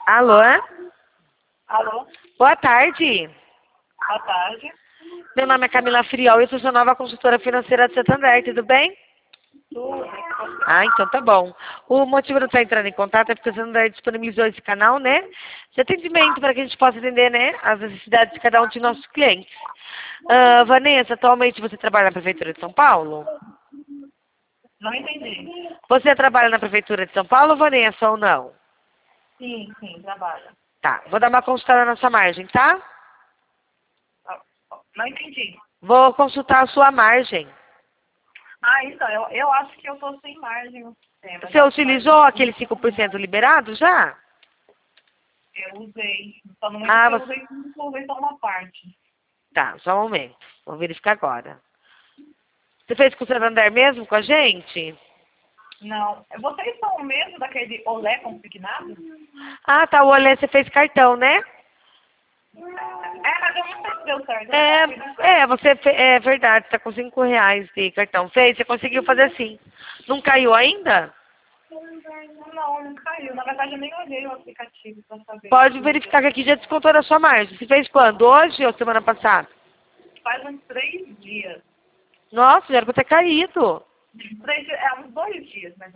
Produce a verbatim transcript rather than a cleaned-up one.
Alô? Alô? Boa tarde. Boa tarde. Meu nome é Camila Friol e eu sou sua nova consultora financeira de Santander, tudo bem? Tudo. Ah, então tá bom. O motivo de eu estar entrando em contato é porque o Santander disponibilizou esse canal, né? De atendimento para que a gente possa atender, né, as necessidades de cada um de nossos clientes. Ah, Vanessa, atualmente você trabalha na Prefeitura de São Paulo? Não entendi. Você trabalha na Prefeitura de São Paulo, Vanessa, ou não? Sim, sim, trabalho. Tá, vou dar uma consultada na sua margem, tá? Ah, Não entendi. Vou consultar a sua margem. Ah, então, eu, eu acho que eu tô sem margem no sistema. Você Já faz utilizou aquele cinco por cento liberado já? Eu usei. Só no momento Ah, que eu você... usei, eu usei só uma parte. Tá, só um momento. Vou verificar agora. Você fez com o Santander mesmo, com a gente? Não. Vocês são o mesmo daquele Olé consignado? Ah, tá, o Olé você fez cartão, né? É, mas eu não sei se deu certo. Eu É, não sei. é, você fe... é verdade, tá com cinco reais de cartão. Fez, você conseguiu fazer sim. Não caiu ainda? Não, não caiu. Na verdade, eu nem olhei o aplicativo pra saber. Pode verificar que aqui já descontou da sua margem. Você fez quando? Hoje ou semana passada? Faz uns três dias. Nossa, já era pra ter caído. Três dias, é uns dois dias, mais